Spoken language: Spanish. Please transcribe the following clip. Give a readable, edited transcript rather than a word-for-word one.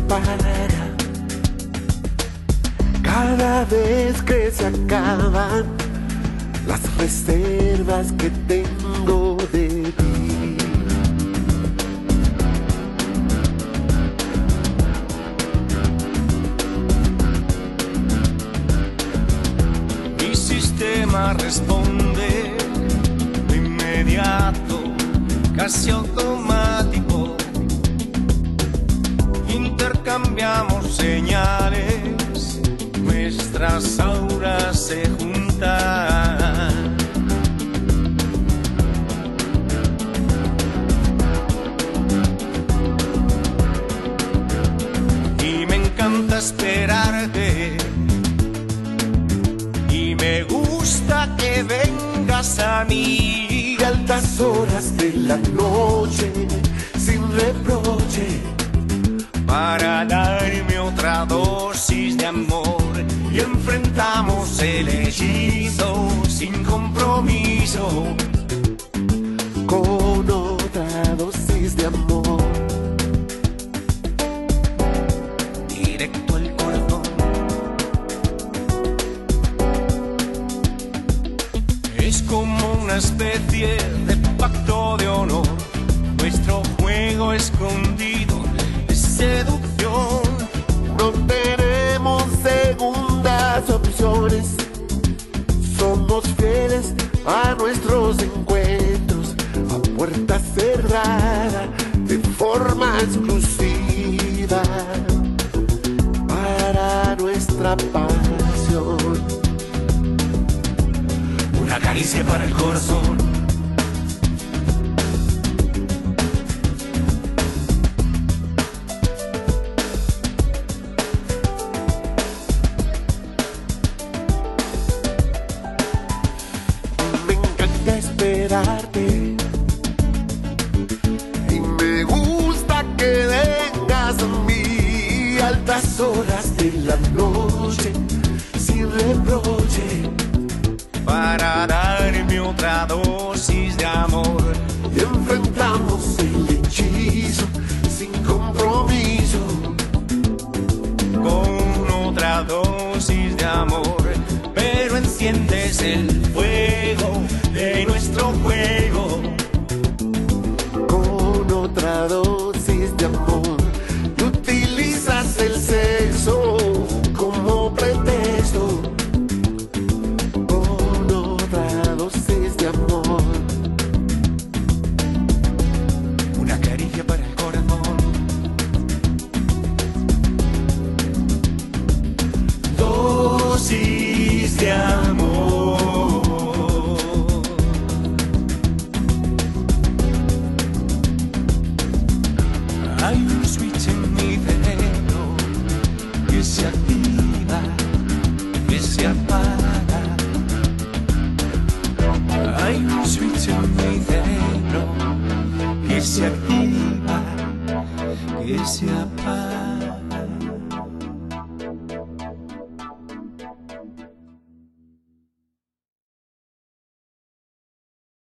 para cada vez que se acaban las reservas que tengo de ti. Mi sistema responde de inmediato, casi automático. Intercambiamos señales, nuestras auras se juntan. Y me encanta esperarte, y me gusta que vengas a mí. Y altas horas de la noche, sin reproche, para darme otra dosis de amor, y enfrentamos el hechizo sin compromiso, con otra dosis de amor. directo al corazón. Es como una especie de pacto de honor, nuestro juego escondido de seducción. No tenemos segundas opciones, somos fieles a nuestros encuentros, a puerta cerrada, de forma exclusiva, para nuestra pasión. Una caricia para el corazón. Me encanta esperarte y me gusta que vengas a mí. Altas horas de la noche, sin reproche, Para darme otra dosis de amor, y enfrentamos el hechizo sin compromiso, con otra dosis de amor. Pero enciendes el fuego de nuestro juego, con otra dosis de amor. Y utilizas el sexo como pretexto, con otra dosis de amor. una caricia para el corazón. Dosis de amor. Hay un switch en mi cerebro que se activa, que se apaga. Hay un switch en mi cerebro que se activa, que se apaga.